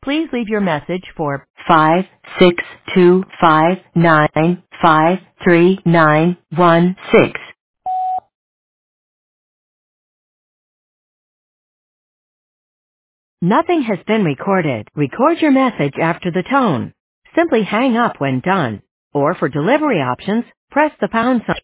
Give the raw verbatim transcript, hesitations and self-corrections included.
Please leave your message for five six two five nine five three nine one six. Nothing has been recorded. Record your message after the tone. Simply hang up when done. Or for delivery options, press the pound sign.